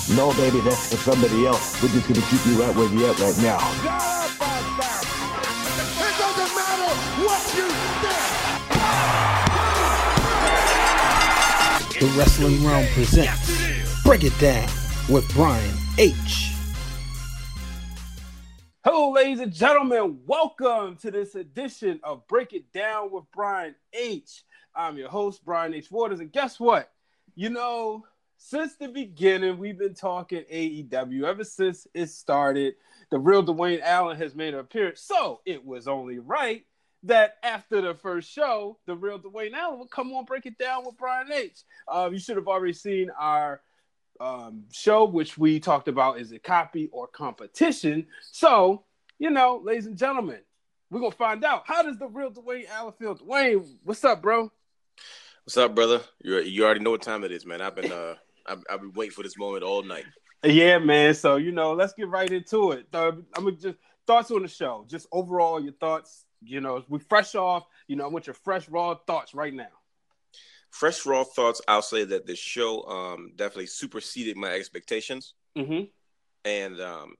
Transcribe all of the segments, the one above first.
No, baby, that's for somebody else. We're just gonna keep you right where you at right now. It doesn't matter what you think. The Wrestling Realm presents Break It Down with Brian H. Hello, ladies and gentlemen. Welcome to this edition of Break It Down with Brian H. I'm your host, Brian H. Waters, and guess what? You know, since the beginning, we've been talking AEW. Ever since it started, the real Dwayne Allen has made an appearance. So it was only right that after the first show, the real Dwayne Allen would come on Break It Down with Brian H. You should have already seen our show, which we talked about, is it copy or competition? So, you know, ladies and gentlemen, we're going to find out. How does the real Dwayne Allen feel? Dwayne, what's up, bro? What's up, brother? You already know what time it is, man. I've been waiting for this moment all night. Yeah, man. So, you know, let's get right into it. I'm gonna just thoughts on the show. Just overall, your thoughts. You know, we fresh off. You know, I want your fresh, raw thoughts right now. Fresh, raw thoughts. I'll say that the show definitely superseded my expectations. Mm-hmm. And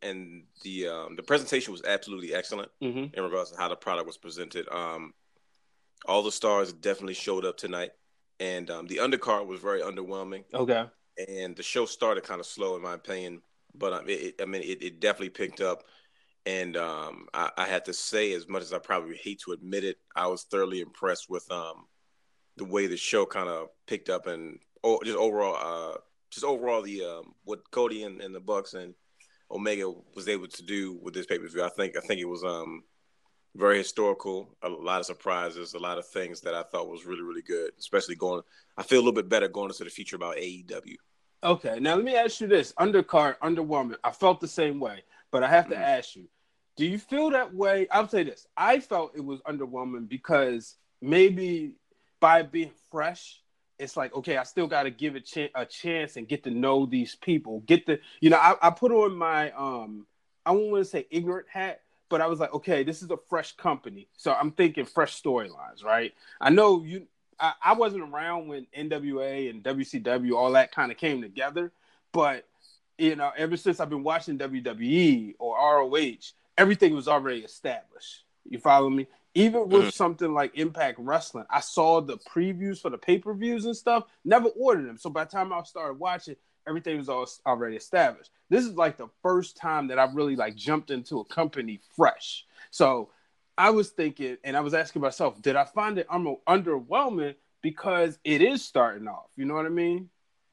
the presentation was absolutely excellent Mm-hmm. in regards to how the product was presented. All the stars definitely showed up tonight. And the undercard was very underwhelming. Okay. And the show started kind of slow, in my opinion. But it definitely picked up. And I had to say, as much as I probably hate to admit it, I was thoroughly impressed with the way the show kind of picked up, and just overall the what Cody and the Bucks and Omega was able to do with this pay-per-view. I think it was very historical, a lot of surprises, a lot of things that I thought was really, really good, especially I feel a little bit better going into the future about AEW. Okay, now let me ask you this. Undercard, underwhelming. I felt the same way, but I have to ask you, do you feel that way? I'll say this. I felt it was underwhelming because maybe by being fresh, it's like, okay, I still got to give it a chance and get to know these people. I put on my, I won't want to say ignorant hat, but I was like, okay, this is a fresh company. So I'm thinking fresh storylines, right? I know I wasn't around when NWA and WCW, all that kind of came together. But, you know, ever since I've been watching WWE or ROH, everything was already established. You follow me? Even with something like Impact Wrestling, I saw the previews for the pay-per-views and stuff, never ordered them. So by the time I started watching, everything was already established. This is like the first time that I've really like jumped into a company fresh. So I was thinking, and I was asking myself, did I find it underwhelming because it is starting off? You know what I mean?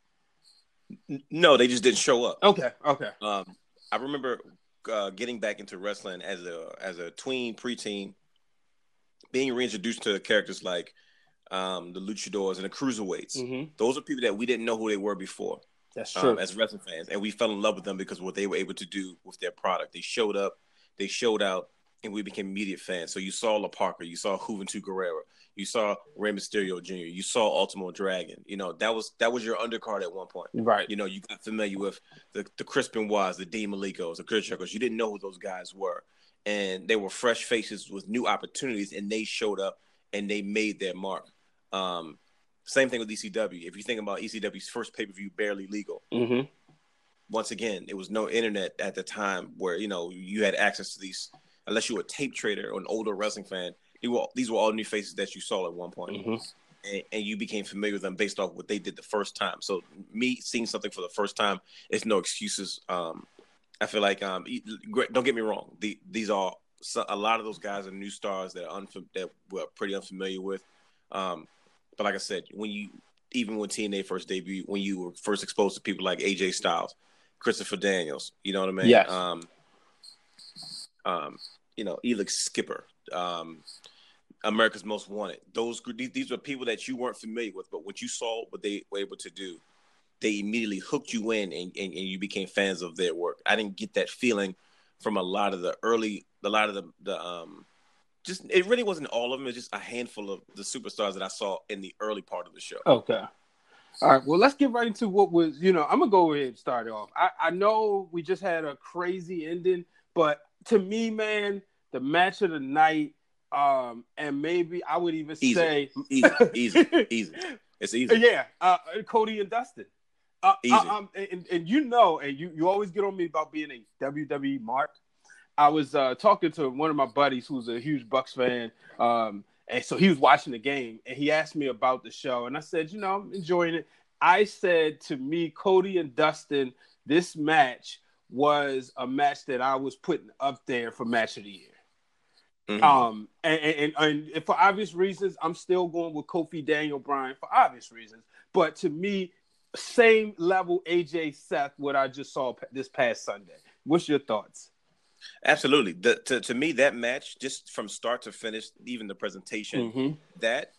No, they just didn't show up. Okay. I remember getting back into wrestling as a tween, preteen, being reintroduced to characters like the luchadors and the cruiserweights. Mm-hmm. Those are people that we didn't know who they were before. That's true. As wrestling fans, and we fell in love with them because of what they were able to do with their product. They showed up, they showed out, and we became immediate fans. So you saw La Parker, you saw Juventud Guerrera, you saw Rey Mysterio Jr., you saw Ultimo Dragon. You know, that was your undercard at one point. Right. You know, you got familiar with the Chris Benoits, the Dean Malenko's, the Kurt Angle. You didn't know who those guys were. And they were fresh faces with new opportunities, and they showed up and they made their mark. Same thing with ECW. If you think about ECW's first pay-per-view, Barely Legal. Mm-hmm. Once again, it was no internet at the time where, you know, you had access to these, unless you were a tape trader or an older wrestling fan. These were all new faces that you saw at one point. Mm-hmm. And you became familiar with them based off what they did the first time. So me seeing something for the first time is no excuses. I feel like, don't get me wrong, these are a lot of those guys are new stars that we're pretty unfamiliar with. But like I said, even when TNA first debuted, when you were first exposed to people like AJ Styles, Christopher Daniels, you know what I mean? Yes. You know, Elix Skipper, America's Most Wanted. These were people that you weren't familiar with, but what you saw, what they were able to do, they immediately hooked you in, and you became fans of their work. I didn't get that feeling from a lot of the just it really wasn't all of them. It's just a handful of the superstars that I saw in the early part of the show. Okay. All right. Well, let's get right into what was, you know, I'm going to go ahead and start it off. I know we just had a crazy ending, but to me, man, the match of the night, and maybe I would even say... Easy. It's easy. Yeah. Cody and Dustin. Easy. And you always get on me about being a WWE mark. I was talking to one of my buddies who's a huge Bucks fan, and so he was watching the game, and he asked me about the show, and I said, I'm enjoying it. I said, to me, Cody and Dustin, this match was a match that I was putting up there for match of the year. Mm-hmm. And for obvious reasons, I'm still going with Kofi, Daniel Bryan for obvious reasons. But to me, same level AJ Seth, what I just saw this past Sunday. What's your thoughts? Absolutely. To me, that match, just from start to finish, even the presentation, that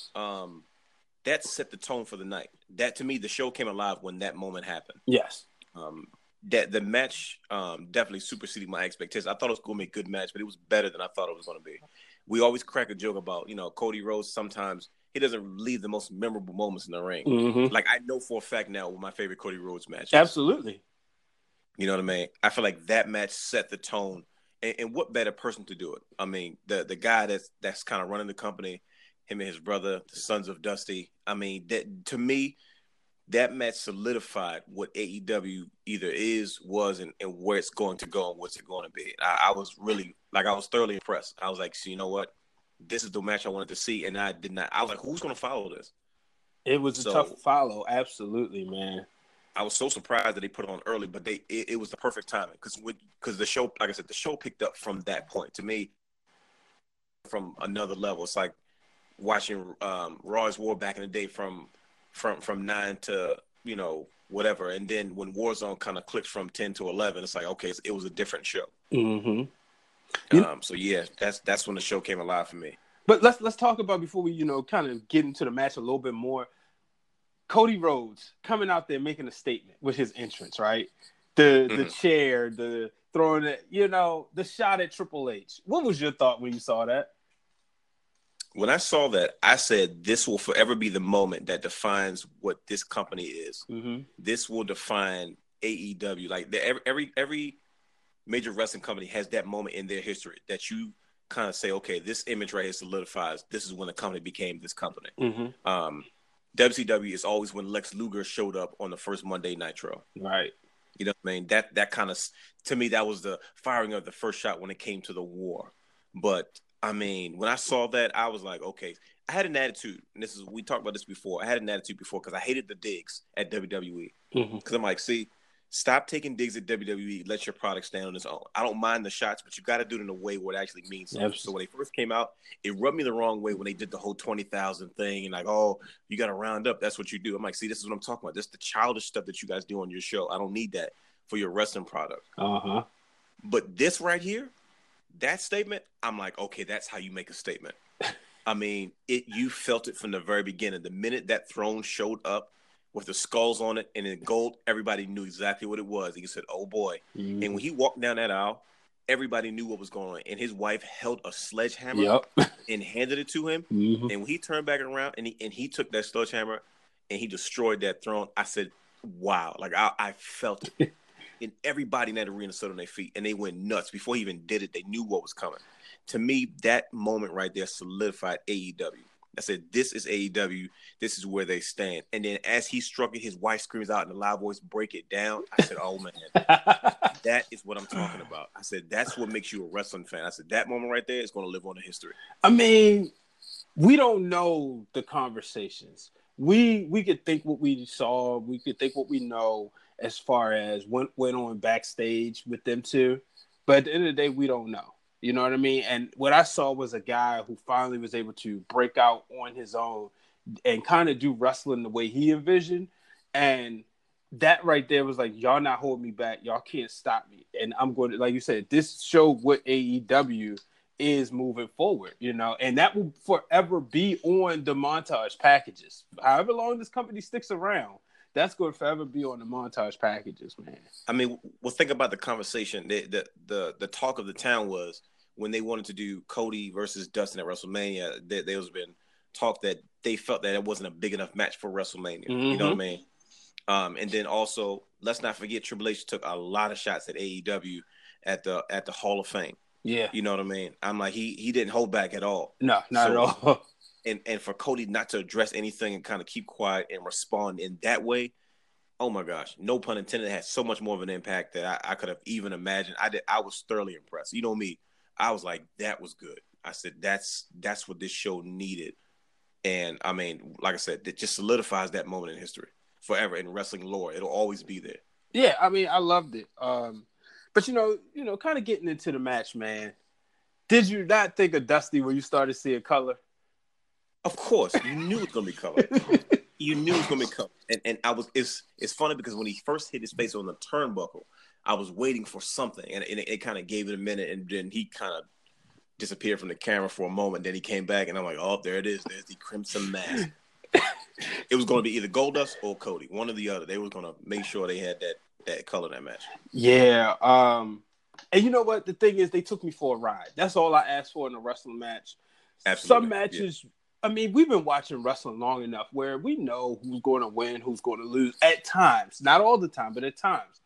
set the tone for the night. That, to me, the show came alive when that moment happened. Yes. That the match definitely superseded my expectations. I thought it was going to be a good match, but it was better than I thought it was going to be. We always crack a joke about, Cody Rhodes, sometimes he doesn't leave the most memorable moments in the ring. Mm-hmm. Like, I know for a fact now what my favorite Cody Rhodes match is. Absolutely. You know what I mean? I feel like that match set the tone. And what better person to do it? I mean, the guy that's kind of running the company, him and his brother, the sons of Dusty. I mean, that to me, that match solidified what AEW either is, was, and where it's going to go and what's it going to be. I was really, I was thoroughly impressed. I was like, so you know what? This is the match I wanted to see, and I did not. I was like, who's going to follow this? It was a tough follow. Absolutely, man. I was so surprised that they put it on early, but it was the perfect timing because the show, like I said, the show picked up from that point. To me, from another level. It's like watching Raw's War back in the day from 9 to whatever, and then when Warzone kind of clicks from 10 to 11, it's like okay, it was a different show. Mm-hmm. So yeah, that's when the show came alive for me. But let's talk about, before we kind of get into the match a little bit more, Cody Rhodes coming out there making a statement with his entrance, right? The chair, the throwing it, the shot at Triple H. What was your thought when you saw that? When I saw that, I said, this will forever be the moment that defines what this company is. Mm-hmm. This will define AEW. Like every major wrestling company has that moment in their history that you kind of say, okay, this image right here solidifies. This is when the company became this company. Mm-hmm. WCW is always when Lex Luger showed up on the first Monday Nitro. Right. You know what I mean? That kind of, to me, that was the firing of the first shot when it came to the war. But I mean, when I saw that, I was like, okay. I had an attitude, and we talked about this before. I had an attitude before because I hated the digs at WWE. Because I'm like, see, stop taking digs at WWE. Let your product stand on its own. I don't mind the shots, but you got to do it in a way where it actually means something. So when they first came out, it rubbed me the wrong way when they did the whole 20,000 thing and like, oh, you got to round up. That's what you do. I'm like, see, this is what I'm talking about. This is the childish stuff that you guys do on your show. I don't need that for your wrestling product. But this right here, that statement, I'm like, okay, that's how you make a statement. I mean, you felt it from the very beginning. The minute that throne showed up with the skulls on it and in gold, everybody knew exactly what it was. He said, oh boy. And when he walked down that aisle, everybody knew what was going on. And his wife held a sledgehammer and handed it to him. And when he turned back around and he took that sledgehammer and he destroyed that throne, I said, wow. Like I felt it. And everybody in that arena stood on their feet, and they went nuts. Before he even did it, they knew what was coming. To me, that moment right there solidified AEW. I said, this is AEW. This is where they stand. And then as he struck it, his wife screams out in a loud voice, break it down. I said, oh, man, that is what I'm talking about. I said, that's what makes you a wrestling fan. I said, that moment right there is going to live on in history. I mean, we don't know the conversations. We could think what we saw. We could think what we know as far as what went on backstage with them two. But at the end of the day, we don't know. You know what I mean? And what I saw was a guy who finally was able to break out on his own and kind of do wrestling the way he envisioned. And that right there was like, y'all not holding me back. Y'all can't stop me. And I'm going to, like you said, this showed what AEW is moving forward, and that will forever be on the montage packages. However long this company sticks around, that's going to forever be on the montage packages, man. I mean, well, think about the conversation. The talk of the town was when they wanted to do Cody versus Dustin at WrestleMania. There was been talk that they felt that it wasn't a big enough match for WrestleMania. You know what I mean? And then also, let's not forget, Triple H took a lot of shots at AEW at the Hall of Fame. Yeah, you know what I mean? I'm like, he didn't hold back at all. No, not at all. And for Cody not to address anything and kind of keep quiet and respond in that way, oh my gosh, no pun intended, it had so much more of an impact that I could have even imagined. I was thoroughly impressed. You know me, I was like, that was good. I said, that's what this show needed. And I mean, like I said, it just solidifies that moment in history forever in wrestling lore. It'll always be there. Yeah, I mean, I loved it. But you know, kind of getting into the match, man. Did you not think of Dusty when you started seeing color? Of course, you knew it was gonna be color. You knew it was gonna be color. And it's funny because when he first hit his face on the turnbuckle, I was waiting for something, and it kind of gave it a minute, and then he kind of disappeared from the camera for a moment. Then he came back, and I'm like, oh, there it is. There's the Crimson Mask. It was going to be either Goldust or Cody, one or the other. They was going to make sure they had that color in that match. Yeah. And you know what? The thing is, they took me for a ride. That's all I asked for in a wrestling match. Absolutely. Some matches, yeah. I mean, we've been watching wrestling long enough where we know who's going to win, who's going to lose at times. Not all the time, but at times.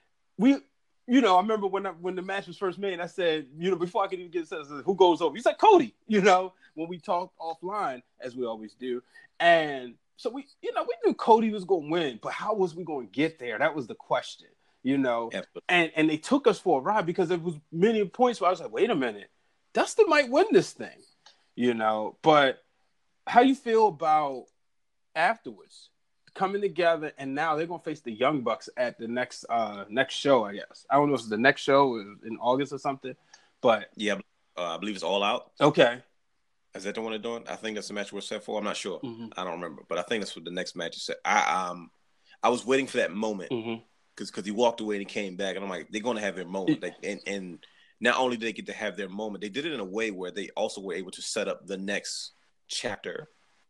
You know, I remember when the match was first made, I said, you know, before I could even get it, who goes over? He said Cody, you know, when we talked offline, as we always do. And so we knew Cody was going to win, but how was we going to get there? That was the question, you know. Absolutely. And they took us for a ride because there was many points where I was like, wait a minute, Dusty might win this thing, you know. But how you feel about afterwards? Coming together, and now they're gonna face the Young Bucks at the next show, I guess. I don't know if it's the next show in August or something, but yeah, I believe it's All Out. Okay, is that the one they're doing? I think that's the match we're set for. I'm not sure. Mm-hmm. I don't remember, but I think that's what the next match is set. I was waiting for that moment because he walked away and he came back, and I'm like, they're gonna have their moment. And not only did they get to have their moment, they did it in a way where they also were able to set up the next chapter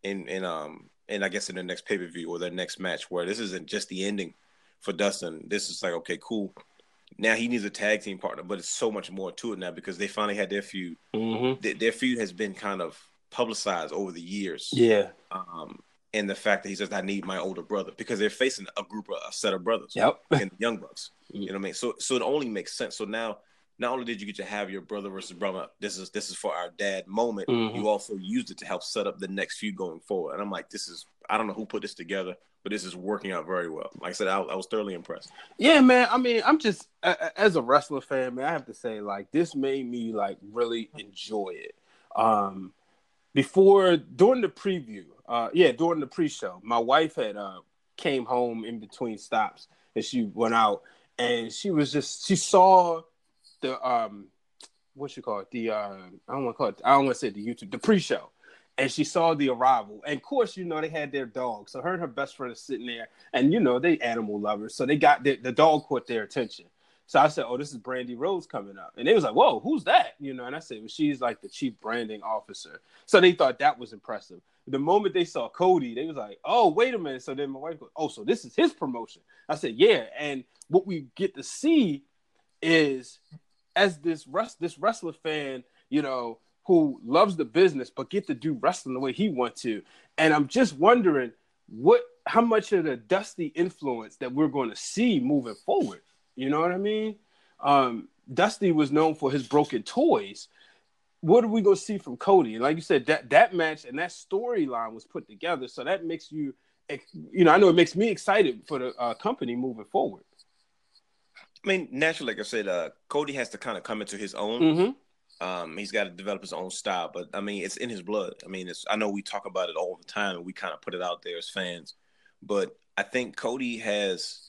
and I guess in the next pay-per-view or their next match, where this isn't just the ending for Dustin. This is like, okay, cool. Now he needs a tag team partner, but it's so much more to it now because they finally had their feud. Mm-hmm. Their feud has been kind of publicized over the years. Yeah. And the fact that he says, I need my older brother, because they're facing a set of brothers. Yep. And the Young Bucks. You know what I mean? So it only makes sense. So now, not only did you get to have your brother versus brother, this is for our dad moment. Mm-hmm. You also used it to help set up the next feud going forward. And I'm like, I don't know who put this together, but this is working out very well. Like I said, I was thoroughly impressed. Yeah, man. I mean, I'm just as a wrestler fan, man. I have to say, like, this made me like really enjoy it. During the preview, during the pre-show, my wife had came home in between stops, and she went out, and she saw the what you call it, I don't want to say the YouTube, the pre-show, and she saw the arrival, and of course, you know, they had their dog, so her and her best friend are sitting there, and you know, they animal lovers, so they got the dog caught their attention. So I said, oh, this is Brandy Rhodes coming up, and they was like, whoa, who's that? You know, and I said, well, she's like the chief branding officer. So they thought that was impressive. The moment they saw Cody, they was like, oh, wait a minute. So then my wife goes, oh, so this is his promotion. I said, yeah, and what we get to see is, as this wrestler fan, you know, who loves the business but get to do wrestling the way he wants to. And I'm just wondering how much of the Dusty influence that we're going to see moving forward. You know what I mean? Dusty was known for his broken toys. What are we going to see from Cody? And like you said, that match and that storyline was put together. So that makes you know, I know it makes me excited for the company moving forward. I mean, naturally, like I said, Cody has to kind of come into his own. Mm-hmm. He's got to develop his own style, but I mean, it's in his blood. I mean, I know we talk about it all the time, and we kind of put it out there as fans, but I think Cody has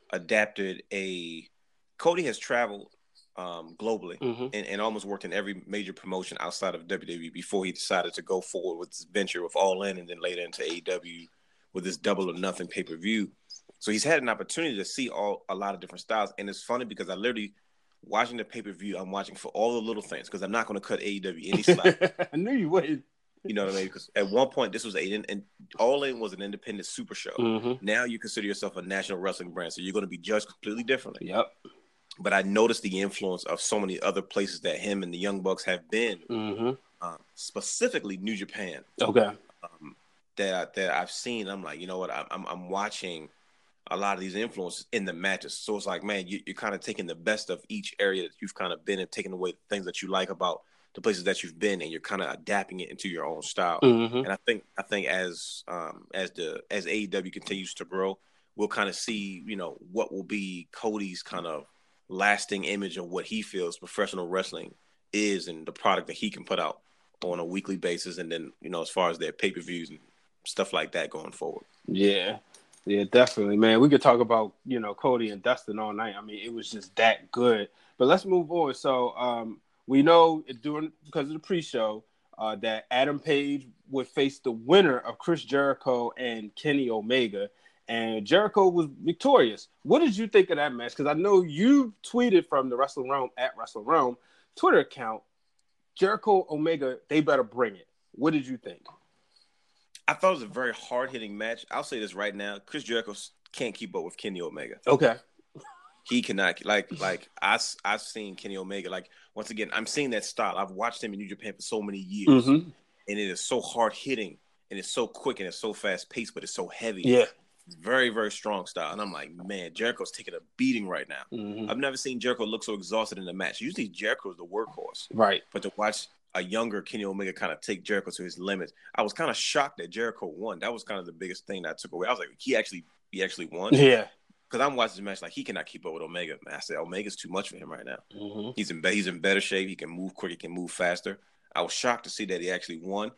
traveled globally and almost worked in every major promotion outside of WWE before he decided to go forward with this venture with All In, and then later into AEW with this Double or Nothing pay-per-view. So he's had an opportunity to see a lot of different styles. And it's funny because I literally, watching the pay-per-view, I'm watching for all the little things because I'm not going to cut AEW any slack. I knew you would. You know what I mean? Because at one point, this was and All In was an independent super show. Mm-hmm. Now you consider yourself a national wrestling brand, so you're going to be judged completely differently. Yep. But I noticed the influence of so many other places that him and the Young Bucks have been, specifically New Japan. Okay. That I've seen. I'm like, you know what? I'm watching a lot of these influences in the matches. So it's like, man, you're kind of taking the best of each area that you've kind of been and taking away the things that you like about the places that you've been, and you're kind of adapting it into your own style. Mm-hmm. And I think as AEW continues to grow, we'll kind of see, what will be Cody's kind of lasting image of what he feels professional wrestling is and the product that he can put out on a weekly basis. And then, as far as their pay-per-views and stuff like that going forward. Yeah, definitely, man. We could talk about, Cody and Dustin all night. I mean, it was just that good. But let's move on. So we know because of the pre-show that Adam Page would face the winner of Chris Jericho and Kenny Omega. And Jericho was victorious. What did you think of that match? Because I know you tweeted from the Wrestle Realm at Wrestle Realm Twitter account, Jericho Omega, they better bring it. What did you think? I thought it was a very hard-hitting match. I'll say this right now. Chris Jericho can't keep up with Kenny Omega. Okay. He cannot. Like I've seen Kenny Omega. Like, once again, I'm seeing that style. I've watched him in New Japan for so many years. Mm-hmm. And it is so hard-hitting, and it's so quick, and it's so fast-paced, but it's so heavy. Yeah. Very, very strong style. And I'm like, man, Jericho's taking a beating right now. Mm-hmm. I've never seen Jericho look so exhausted in a match. Usually Jericho's the workhorse. Right. But to watch a younger Kenny Omega kind of take Jericho to his limits, I was kind of shocked that Jericho won. That was kind of the biggest thing that I took away. I was like, he actually won? Yeah. Because I'm watching the match like he cannot keep up with Omega. Man, I said, Omega's too much for him right now. Mm-hmm. He's in better shape. He can move quick. He can move faster. I was shocked to see that he actually won.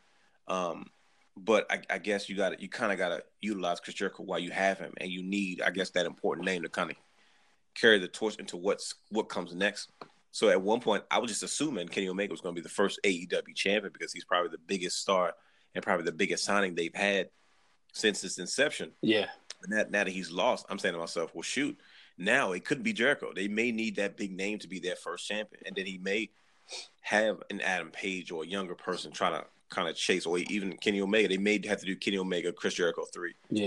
But I guess you kind of got to utilize Chris Jericho while you have him, and you need, I guess, that important name to kind of carry the torch into what comes next. So at one point, I was just assuming Kenny Omega was going to be the first AEW champion because he's probably the biggest star and probably the biggest signing they've had since its inception. Yeah. But now that he's lost, I'm saying to myself, well, shoot, now it couldn't be Jericho. They may need that big name to be their first champion, and then he may have an Adam Page or a younger person trying to kind of chase, or even Kenny Omega. They may have to do Kenny Omega, Chris Jericho 3. Yeah.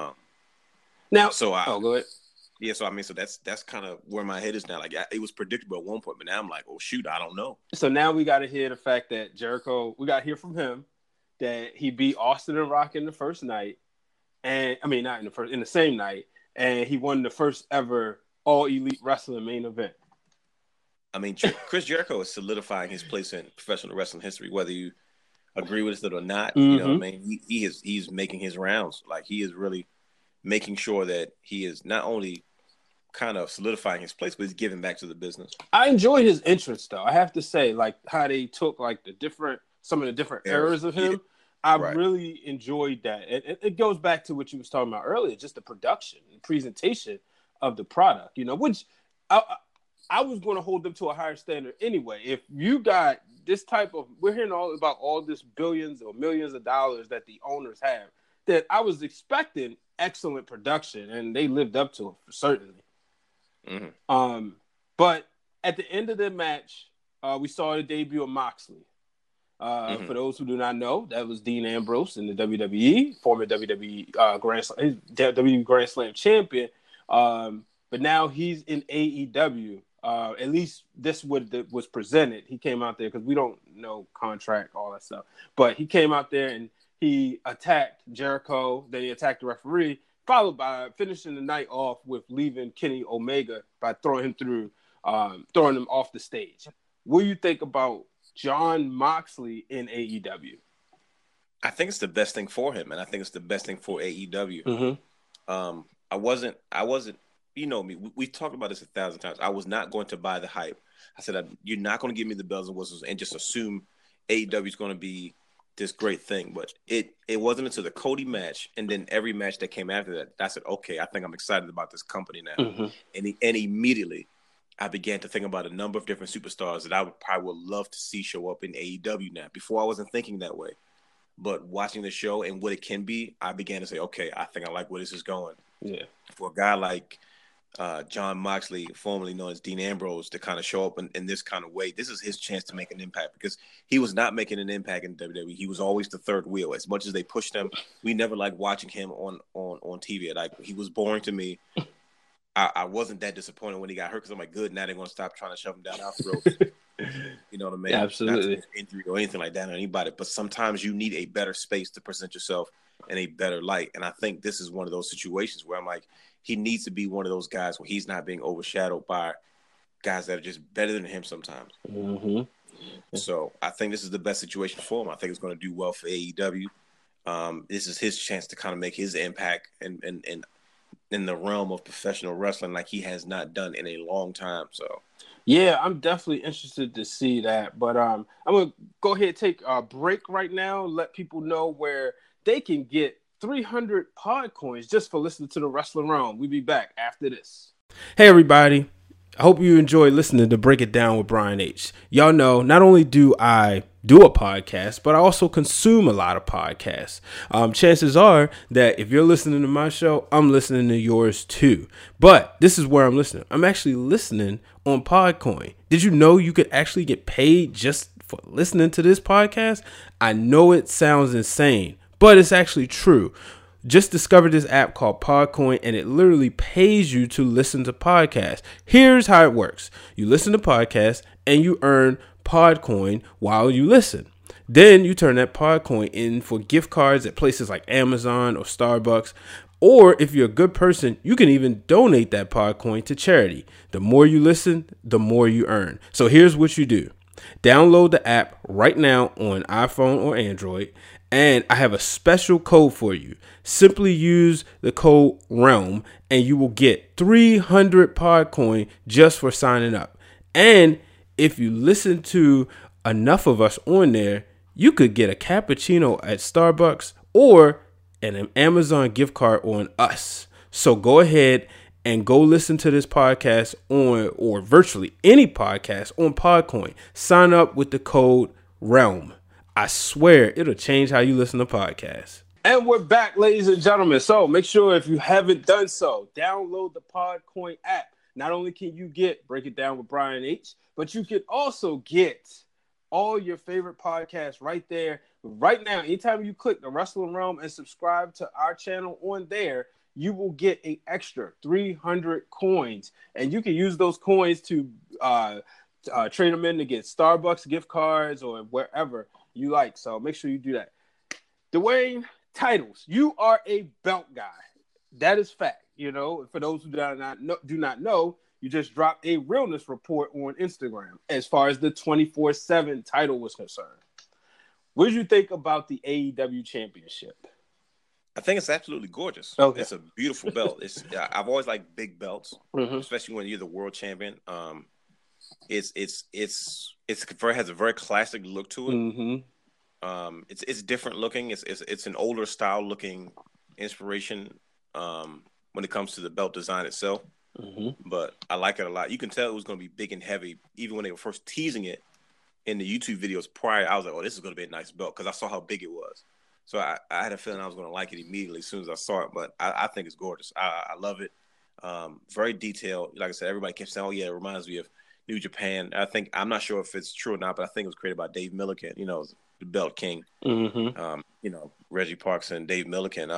Now, go ahead. Yeah, so I mean, so that's kind of where my head is now. Like, it was predictable at one point, but now I'm like, oh shoot, I don't know. So now we got to hear the fact that Jericho, we got to hear from him that he beat Austin and Rock in the first night, and I mean not in the same night, and he won the first ever All Elite Wrestling main event. I mean, Chris Jericho is solidifying his place in professional wrestling history, whether you agree with it or not. Mm-hmm. You know what I mean? He's making his rounds. Like, he is really making sure that he is not only kind of solidifying his place, but he's giving back to the business. I enjoyed his entrance, though. I have to say, like, how they took like some of the different eras of him. Yeah. I really enjoyed that. It goes back to what you was talking about earlier, just the production and presentation of the product, which I was going to hold them to a higher standard anyway. If you got this type of, we're hearing about all this billions or millions of dollars that the owners have, that I was expecting excellent production, and they lived up to it, certainly. Mm-hmm. But at the end of the match, we saw the debut of Moxley. For those who do not know, that was Dean Ambrose in the WWE, former WWE Grand Slam champion. But now he's in AEW. At least this was presented. He came out there because we don't know contract, all that stuff. But he came out there and he attacked Jericho. Then he attacked the referee, followed by finishing the night off with leaving Kenny Omega by throwing him off the stage. What do you think about Jon Moxley in AEW? I think it's the best thing for him, and I think it's the best thing for AEW. Mm-hmm. I wasn't. You know me. We talked about this 1,000 times. I was not going to buy the hype. I said, you're not going to give me the bells and whistles and just assume AEW is going to be this great thing. But it wasn't until the Cody match and then every match that came after that, I said, okay, I think I'm excited about this company now. Mm-hmm. And immediately I began to think about a number of different superstars that I would love to see show up in AEW now. Before, I wasn't thinking that way. But watching the show and what it can be, I began to say, okay, I think I like where this is going. Yeah. For a guy like Jon Moxley, formerly known as Dean Ambrose, to kind of show up in this kind of way, this is his chance to make an impact, because he was not making an impact in WWE. He was always the third wheel. As much as they pushed him, we never liked watching him on TV. Like, he was boring to me. I wasn't that disappointed when he got hurt, because I'm like, good, now they're going to stop trying to shove him down our throats. You know what I mean? Absolutely. Not injury or anything like that on anybody, but sometimes you need a better space to present yourself in a better light. And I think this is one of those situations where I'm like, he needs to be one of those guys where he's not being overshadowed by guys that are just better than him sometimes. Mm-hmm. So I think this is the best situation for him. I think it's going to do well for AEW. This is his chance to kind of make his impact and in the realm of professional wrestling like he has not done in a long time. So yeah, I'm definitely interested to see that. But I'm gonna go ahead and take a break right now. Let people know where they can get 300 pod coins just for listening to the Wrestling Realm. We'll be back after this. Hey everybody. I hope you enjoy listening to Break It Down with Brian H. Y'all know, not only do I do a podcast, but I also consume a lot of podcasts. Chances are that if you're listening to my show, I'm listening to yours too. But this is where I'm listening. I'm actually listening on Podcoin. Did you know you could actually get paid just for listening to this podcast? I know it sounds insane, but it's actually true. Just discovered this app called Podcoin, and it literally pays you to listen to podcasts. Here's how it works. You listen to podcasts, and you earn Podcoin while you listen. Then you turn that Podcoin in for gift cards at places like Amazon or Starbucks. Or if you're a good person, you can even donate that Podcoin to charity. The more you listen, the more you earn. So here's what you do. Download the app right now on iPhone or Android. And I have a special code for you. Simply use the code REALM and you will get 300 Podcoin just for signing up. And if you listen to enough of us on there, you could get a cappuccino at Starbucks or an Amazon gift card on us. So go ahead and go listen to this podcast on, or virtually any podcast on Podcoin. Sign up with the code REALM. I swear it'll change how you listen to podcasts. And we're back, ladies and gentlemen. So make sure if you haven't done so, download the Podcoin app. Not only can you get Break It Down with Brian H., but you can also get all your favorite podcasts right there. Right now, anytime you click the Wrestling Realm and subscribe to our channel on there, you will get an extra 300 coins. And you can use those coins to trade them in to get Starbucks gift cards or wherever you like. So make sure you do that. Dwayne, titles. You are a belt guy. That is fact. You know, for those who do not know, you just dropped a realness report on Instagram as far as the 24/7 title was concerned. What did you think about the AEW championship? I think it's absolutely gorgeous. Okay. It's a beautiful belt. I've always liked big belts, especially when you're the world champion. It has a very classic look to it. It's different looking. It's an older style looking inspiration when it comes to the belt design itself. But I like it a lot. You can tell it was going to be big and heavy, even when they were first teasing it in the YouTube videos prior. I was like, "Oh, this is going to be a nice belt," because I saw how big it was. So I had a feeling I was going to like it immediately as soon as I saw it. But I think it's gorgeous. I love it. Very detailed. Like I said, everybody kept saying, "Oh yeah, it reminds me of New Japan." I'm not sure if it's true or not, but I think it was created by Dave Milliken. You know, the Belt King. You know, Reggie Parks and Dave Milliken.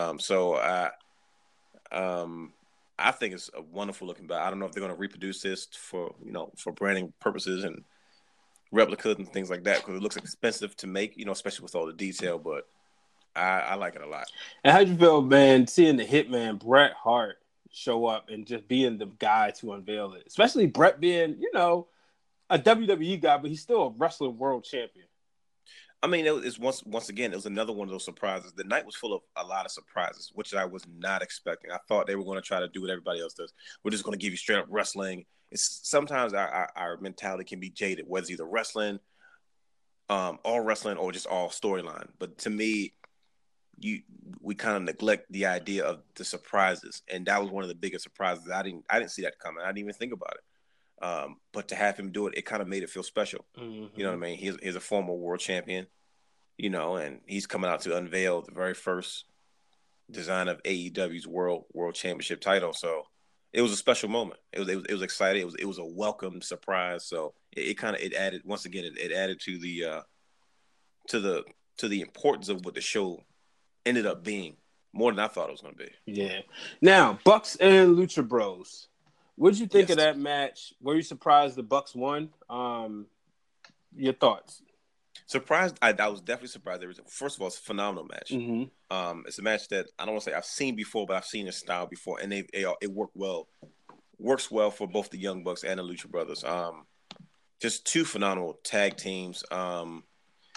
I think it's a wonderful looking belt. I don't know if they're going to reproduce this for branding purposes and replicas and things like that, because it looks expensive to make, especially with all the detail. But I like it a lot. And how'd you feel, man, seeing the Hitman Bret Hart show up and just being the guy to unveil it? Especially Bret being, a WWE guy, but he's still a wrestling world champion. I mean, it's once again, it was another one of those surprises. The night was full of a lot of surprises, which I was not expecting. I thought they were going to try to do what everybody else does. We're just going to give you straight up wrestling. Sometimes our mentality can be jaded, whether it's either wrestling, all wrestling, or just all storyline. But to me, we kind of neglect the idea of the surprises, and that was one of the biggest surprises. I didn't see that coming. I didn't even think about it. But to have him do it, it kind of made it feel special. You know what I mean? He's a former world champion, and he's coming out to unveil the very first design of AEW's world championship title. So it was a special moment. It was exciting. It was a welcome surprise. So it added, once again, it added to the importance of what the show ended up being, more than I thought it was going to be. Yeah. Now, Bucks and Lucha Bros. What did you think of that match? Were you surprised the Bucks won? Your thoughts? Surprised? I was definitely surprised. First of all, it's a phenomenal match. It's a match that I don't want to say I've seen before, but I've seen this style before, and it worked well. Works well for both the Young Bucks and the Lucha Brothers. Just two phenomenal tag teams.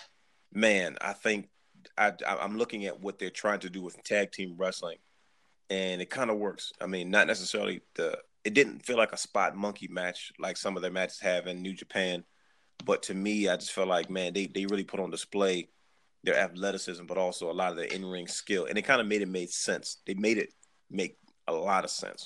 Man, I think I'm looking at what they're trying to do with tag team wrestling, and it kind of works. I mean, not necessarily it didn't feel like a spot monkey match like some of their matches have in New Japan, but to me, I just felt like, man, they really put on display their athleticism, but also a lot of their in-ring skill, and it kind of made sense. They made it make a lot of sense.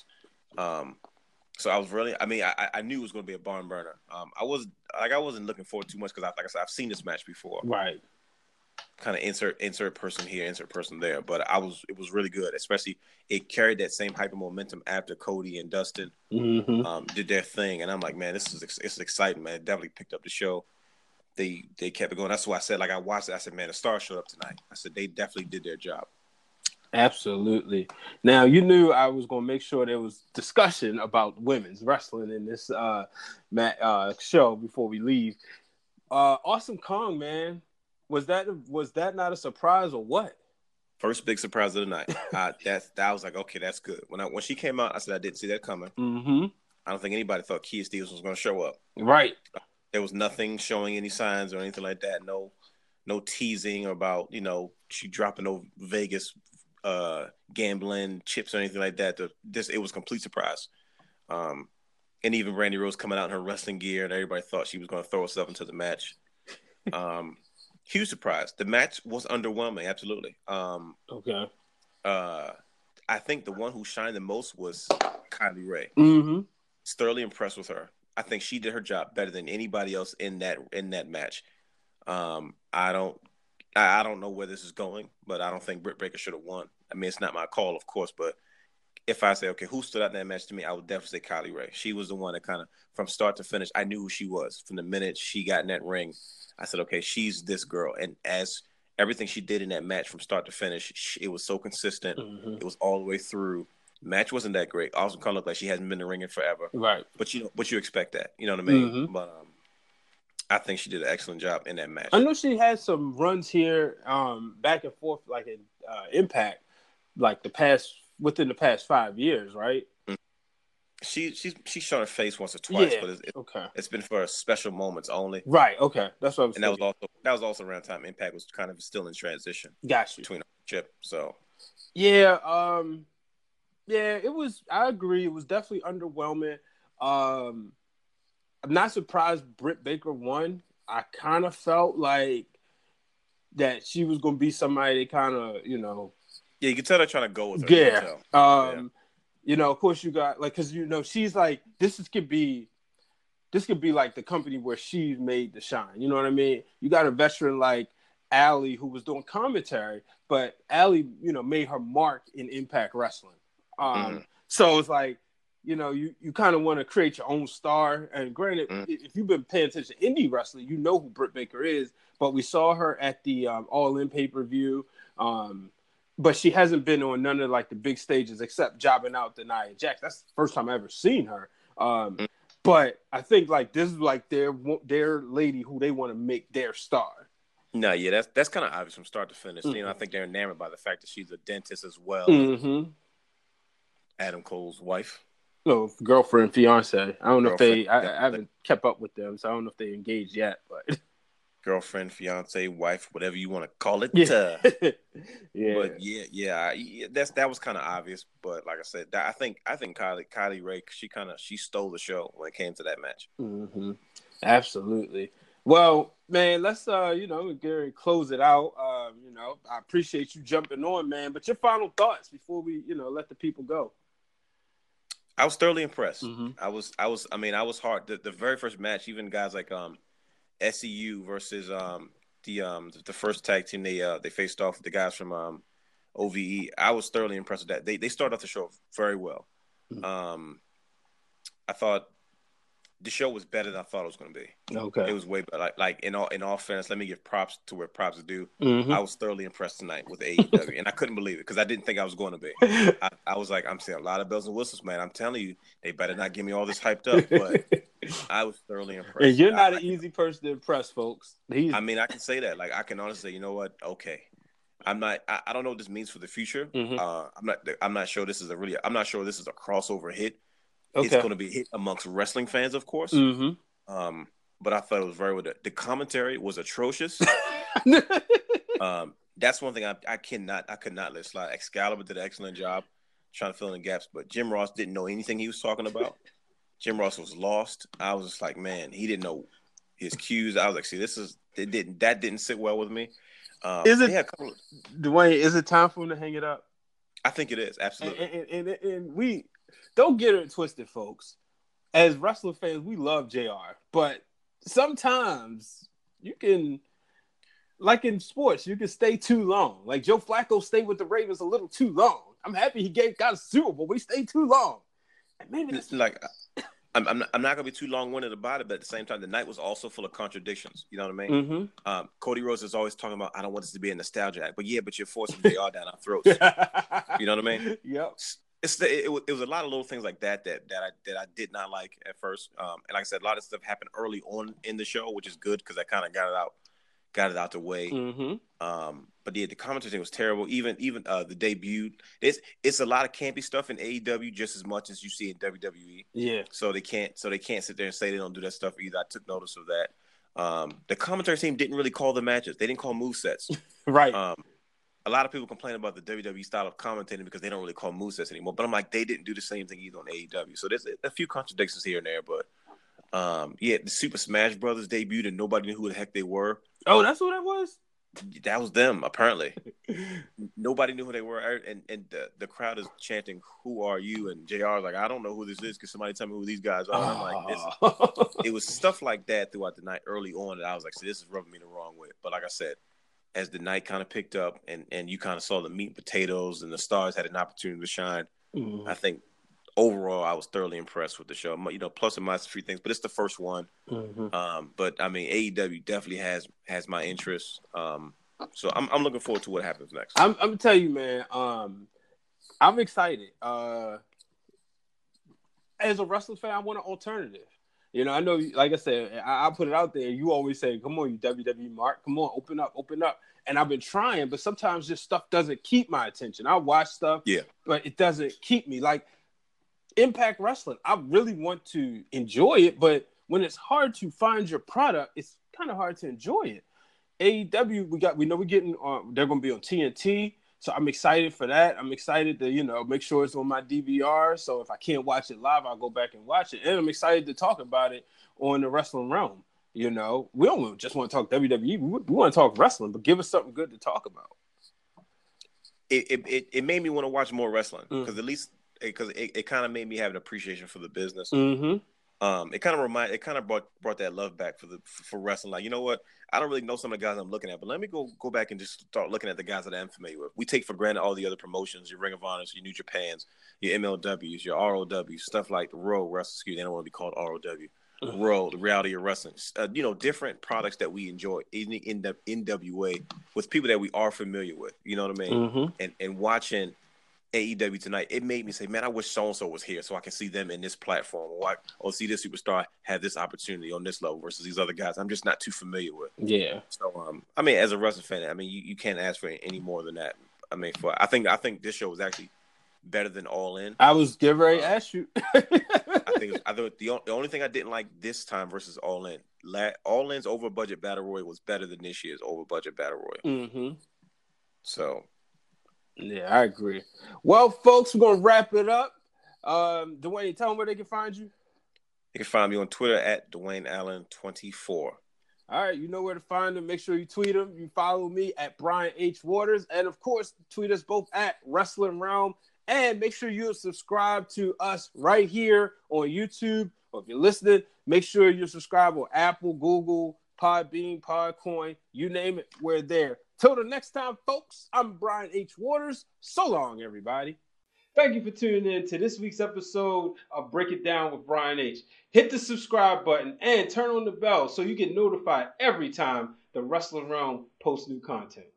So I was really, I mean, I knew it was going to be a barn burner. I wasn't looking forward too much because, like I said, I've seen this match before. Right. Kind of insert person here, insert person there, but it was really good. Especially it carried that same hyper momentum after Cody and Dustin did their thing, and I'm like, man, it's exciting, man. It definitely picked up the show. They kept it going. That's why I said, like, I watched it. I said, man, the stars showed up tonight. I said they definitely did their job. Absolutely. Now, you knew I was going to make sure there was discussion about women's wrestling in this show before we leave. Awesome Kong, man. Was that not a surprise or what? First big surprise of the night. I was like, okay, that's good. When she came out, I said I didn't see that coming. Mm-hmm. I don't think anybody thought Kia Stevens was going to show up. Right. There was nothing showing any signs or anything like that. No teasing about, she dropping no Vegas gambling chips or anything like that. It was a complete surprise. And even Brandy Rose coming out in her wrestling gear, and everybody thought she was going to throw herself into the match. Huge surprise. The match was underwhelming, absolutely. Okay. I think the one who shined the most was Kylie Ray. Mm-hmm. Thoroughly impressed with her. I think she did her job better than anybody else in that match. I don't know where this is going, but I don't think Britt Baker should have won. I mean, it's not my call, of course, but if I say, okay, who stood out in that match to me, I would definitely say Kylie Ray. She was the one that kind of, from start to finish, I knew who she was. From the minute she got in that ring, I said, okay, she's this girl. And as everything she did in that match from start to finish, it was so consistent. Mm-hmm. It was all the way through. Match wasn't that great. Also kind of looked like she hasn't been in the ring in forever. Right. But you expect that. You know what I mean? Mm-hmm. But I think she did an excellent job in that match. I know she had some runs here back and forth, like in Impact, like within the past 5 years, right? She's shown her face once or twice, yeah. but it's been for special moments only. Right. Okay. That's what I was thinking. And that was also around time Impact was kind of still in transition. Got you. Between Chip. So yeah, it was. I agree. It was definitely underwhelming. I'm not surprised Britt Baker won. I kind of felt like that she was going to be somebody that kind of, Yeah, you can tell they're trying to go with her. Yeah. Of course you got, like, because, she's like, this could be like the company where she made the shine. You know what I mean? You got a veteran like Allie who was doing commentary, but Allie, made her mark in Impact Wrestling. So it's like, you kind of want to create your own star. And granted, if you've been paying attention to indie wrestling, you know who Britt Baker is. But we saw her at the All In pay-per-view. But she hasn't been on none of like the big stages except jobbing out the Nia Jax. That's the first time I ever seen her. But I think like this is like their lady who they want to make their star. No, yeah, that's kind of obvious from start to finish. I think they're enamored by the fact that she's a dentist as well. Mm-hmm. Adam Cole's wife. No, girlfriend, fiance. I don't know if I haven't kept up with them, so I don't know if they engaged yet. But girlfriend, fiance, wife, whatever you want to call it. Yeah. But that was kind of obvious. But like I said, I think Kylie Ray, she stole the show when it came to that match. Mm-hmm. Absolutely. Well, man, let's Gary, close it out. I appreciate you jumping on, man. But your final thoughts before we, let the people go. I was thoroughly impressed. Mm-hmm. I was hard. The very first match, even guys like SCU versus the first tag team they faced off with the guys from OVE. I was thoroughly impressed with that. They started off the show very well. Mm-hmm. I thought the show was better than I thought it was going to be. Okay, it was way better. Like in all fairness, let me give props to where props are due. Mm-hmm. I was thoroughly impressed tonight with AEW, and I couldn't believe it because I didn't think I was going to be. I was like, I'm seeing a lot of bells and whistles, man. I'm telling you, they better not get me all this hyped up. But I was thoroughly impressed. And you're not an easy person to impress, folks. I mean, I can say that. Like, I can honestly say, you know what? Okay. I don't know what this means for the future. Mm-hmm. I'm not sure this is I'm not sure this is a crossover hit. Okay. It's going to be a hit amongst wrestling fans, of course. Mm-hmm. But I thought it was very well done. The commentary was atrocious. That's one thing I could not let slide. Excalibur did an excellent job trying to fill in the gaps. But Jim Ross didn't know anything he was talking about. Jim Ross was lost. I was just like, man, he didn't know his cues. I was like, see, that didn't sit well with me. Is it, Dwayne? Is it time for him to hang it up? I think it is, absolutely. And we don't get it twisted, folks. As wrestling fans, we love JR, but sometimes you can, like in sports, you can stay too long. Like Joe Flacco stayed with the Ravens a little too long. I'm happy he got a Super Bowl, but we stayed too long. And maybe that's like. I'm not going to be too long-winded about it, but at the same time, the night was also full of contradictions. You know what I mean? Mm-hmm. Cody Rhodes is always talking about, I don't want this to be a nostalgia act. But you're forcing JR down our throats. You know what I mean? Yep. It was a lot of little things like that I did not like at first. And like I said, a lot of stuff happened early on in the show, which is good because I kind of got it out the way. Mm-hmm. But yeah, the commentary was terrible. Even the debut, it's a lot of campy stuff in AEW just as much as you see in WWE. Yeah. So they can't sit there and say they don't do that stuff either. I took notice of that. The commentary team didn't really call the matches. They didn't call movesets. Right. A lot of people complain about the WWE style of commentating because they don't really call movesets anymore. But I'm like, they didn't do the same thing either on AEW. So there's a few contradictions here and there. But the Super Smash Brothers debuted and nobody knew who the heck they were. Oh, that's who that was? That was them, apparently. Nobody knew who they were, and the crowd is chanting, "Who are you?" And JR is like, "I don't know who this is. Can somebody tell me who these guys are?" And I'm like, it was stuff like that throughout the night early on that I was like, "See, this is rubbing me the wrong way." But like I said, as the night kind of picked up and you kind of saw the meat and potatoes and the stars had an opportunity to shine, I think overall I was thoroughly impressed with the show. You know, plus and minus a few things, but it's the first one. Mm-hmm. But I mean, AEW definitely has my interest. So I'm looking forward to what happens next. I'm gonna tell you, man. I'm excited. As a wrestling fan, I want an alternative. You know, I know, like I said, I put it out there. You always say, "Come on, you WWE Mark, come on, open up." And I've been trying, but sometimes this stuff doesn't keep my attention. I watch stuff, but it doesn't keep me. Like Impact Wrestling, I really want to enjoy it, but when it's hard to find your product, it's kind of hard to enjoy it. AEW, we know we're getting on. They're going to be on TNT, so I'm excited for that. I'm excited to make sure it's on my DVR. So if I can't watch it live, I'll go back and watch it. And I'm excited to talk about it on the Wrestling Realm. You know, we don't just want to talk WWE. We want to talk wrestling, but give us something good to talk about. It made me want to watch more wrestling because it kind of made me have an appreciation for the business. Mm-hmm. It kind of brought that love back for wrestling. Like, you know what? I don't really know some of the guys I'm looking at, but let me go back and just start looking at the guys that I'm familiar with. We take for granted all the other promotions, your Ring of Honors, your New Japans, your MLWs, your ROWs, stuff like the Royal Wrestling. Excuse me, they don't want to be called ROW. Royal, the Reality of Wrestling. Different products that we enjoy in the NWA with people that we are familiar with. You know what I mean? Mm-hmm. And watching AEW tonight, it made me say, man, I wish so-and-so was here so I can see them in this platform or see this superstar have this opportunity on this level versus these other guys I'm just not too familiar with. Yeah. So, I mean, as a wrestling fan, I mean, you can't ask for any more than that. I mean, I think this show was actually better than All In. I was getting ready to ask you. I thought the only thing I didn't like this time versus All In, All In's over budget battle royal was better than this year's over budget battle royal. Mm-hmm. So. Yeah, I agree. Well, folks, we're going to wrap it up. Dwayne, tell them where they can find you. You can find me on Twitter at Dwayne Allen 24. All right, you know where to find them. Make sure you tweet them. You follow me at Brian H. Waters. And, of course, tweet us both at Wrestling Realm. And make sure you subscribe to us right here on YouTube. Or if you're listening, make sure you subscribe on Apple, Google, Podbean, Podcoin. You name it, we're there. Till the next time, folks, I'm Brian H. Waters. So long, everybody. Thank you for tuning in to this week's episode of Break It Down with Brian H. Hit the subscribe button and turn on the bell so you get notified every time the Wrestling Realm posts new content.